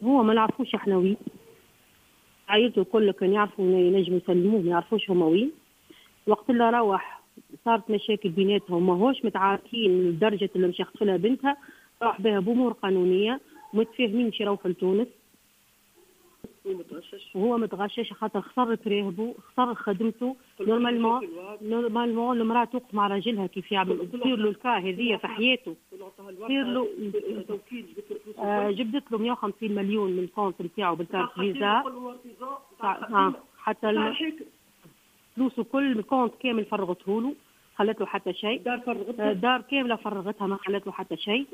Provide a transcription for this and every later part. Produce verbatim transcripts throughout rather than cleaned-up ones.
هو ما نعرفوش احنا وين. عائلته الكل كان يعرفوا ينجموا يسلموه، ما يعرفوش هما وين. وقت اللي روح صارت مشاكل بيناتهم، ماهوش متعاركين لدرجه اللي مش يخطفلها بنتها، راح بها بامور قانونيه ومتفاهمين باش يروحوا لتونس. هو متغشش وهو متغشش خاطر خسر راتبه، خسر خدمته. نورمالمون نورمالمون المراه توقف مع راجلها كيف يعمل، تصير له الكا هذيا في حياته. تصير له آه جبدت له مئة وخمسين مليون من الكونت نتاعو بالكارت فيزا. آه حتى فلوسه كل الكونت كامل فرغته له، خلت له حتى شيء. دار فرغتها، دار كامله فرغتها ما خلت له حتى شيء.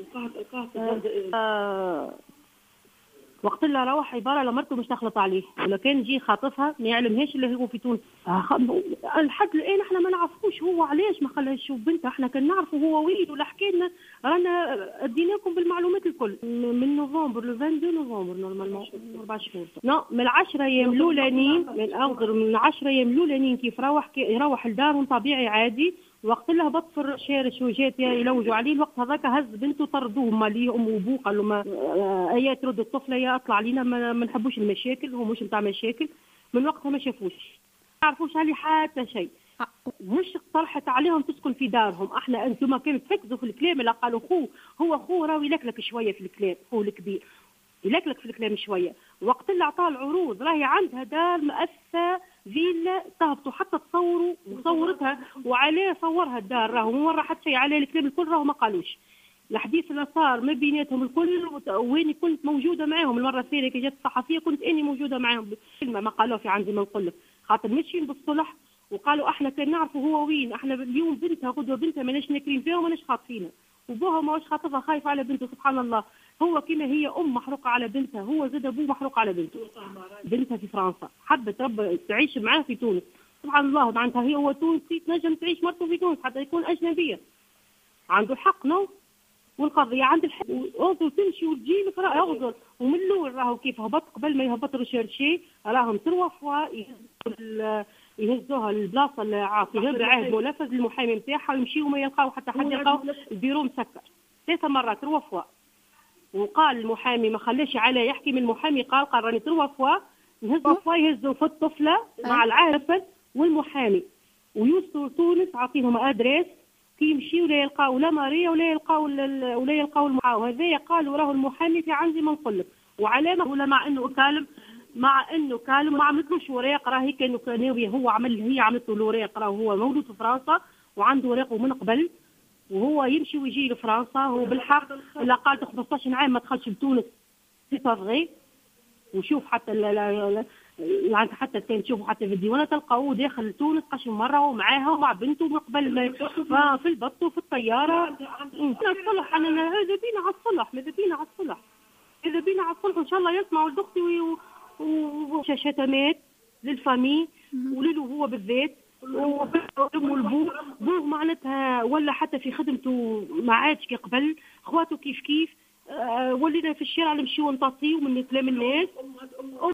آه وقت اللي روح عباره لمرته مش تخلط عليه، ولا كان جي خاطفها ما يعلمهاش اللي هو في تونس. لحد الان احنا ما نعرفوش هو علاش ما خلاش يشوف بنته. احنا كان نعرفوا هو وين ولا حكى لنا، رانا ادينا لكم بالمعلومات الكل من نوفمبر لو اثنين وعشرين نوفمبر نورمالمون اربع شهور. نو من العشرة ايام الاولانيين، من اغدر من العشرة ايام الاولانيين كيف روح يروح لدارهم طبيعي عادي. وقت اللي هبط في الشارع وجات يلوجوا عليه، الوقت هذاك هز بنته طردوه هما ليه ام وابوه، قالوا ما يا ترد الطفله يا اطلع علينا، ما نحبوش المشاكل، هو مش نتاع مشاكل. من وقتها ما شافوش، ما عرفوش عليه حتى شيء. مش اقترحت عليهم تسكن في دارهم. احنا انتم كانت تركزوا في الكلام اللي قالوا خوه، هو خوه راهو يلكلك شويه في الكلام، خوه الكبير يلكلك في الكلام شويه. وقت اللي عطاه العروض راهي عندها دار مؤسسه فيلا تهبطوا حتى تصوروا وصورتها، وعليه صورها الدار راهو مره حتى شيء عليه الكلام الكل راهو ما قالوش. الحديث اللي صار ما بيناتهم الكل، واني كنت موجوده معاهم المره الثانيه كي جات الصحفيه، كنت اني موجوده معاهم. كلمه ما قالوها في عندي ما نقول لك، خاطر ماشيين بالصلح وقالوا احنا كان نعرفوا هو وين. احنا اليوم بنتها غدوه بنتها ماناش ناكلين فيها وماناش خاطفينها، وبوها ماهوش خاطفها، خايف على بنته. سبحان الله، هو كما هي ام محروقه على بنتها، هو زاد ابوه محروق على بنته. بنتها في فرنسا حبت رب تعيش معاه في تونس. سبحان الله، معناتها هي هو تونسي تنجم تعيش مرته في تونس حتى يكون اجنبيه. عنده الحق نو، والقضيه عند الحق اوضو تمشي وتجي لك راه اغزر. ومن الاول راهو كيف هبط قبل ما يهبط ريشيرشي راهم تروا فوا يهزوها للبلاصه اللي عاطيها بعهد منفذ للمحامي نتاعها، ويمشيو ما يلقاو حتى حد، يلقاو البيرو مسكر ثلاث مرات تروا فوا. وقال المحامي ما خلاش عليه يحكي، من المحامي قال قال راني تروا فوا نهزوا فوا يهزوا في الطفله مع العاهل والمحامي، ويوصلوا لتونس عاطيهم ادريس كي يمشيوا لا يلقاو لا ماريا ولا يلقاو ولا يلقاو المعاو. هذايا قالوا راهو المحامي في عندي ما نقول لك. وعلامه ولا مع انه كالم، مع انه كالم ما عملتلوش وراق، راهي كانوا ناويه هو عمل، هي عملت له الوراق، راهو هو مولود في فرنسا وعنده وراقه من قبل، وهو يمشي ويجي لفرنسا. هو بالحق الا قالت خمسطاش عام ما دخلش لتونس سي صغير. وشوف حتى لا لا لا حتى كان تشوفوا حتى فيديوهات تلقاوه داخل تونس قشم مره ومعاها ومع بنته من قبل ما في البط وفي الطياره. الصلح انا هذا بينا على الصلح، ماذا بينا على الصلح، اذا بينا على الصلح ان شاء الله يسمعوا لدختي وشتمات للفامي وليلو هو بالذات وامه والبوه. بوه معناتها ولا حتى في خدمته ما عادش كي قبل، اخواته كيف كيف. أه ولينا في الشارع نمشيو نطاطيو من كلام الناس.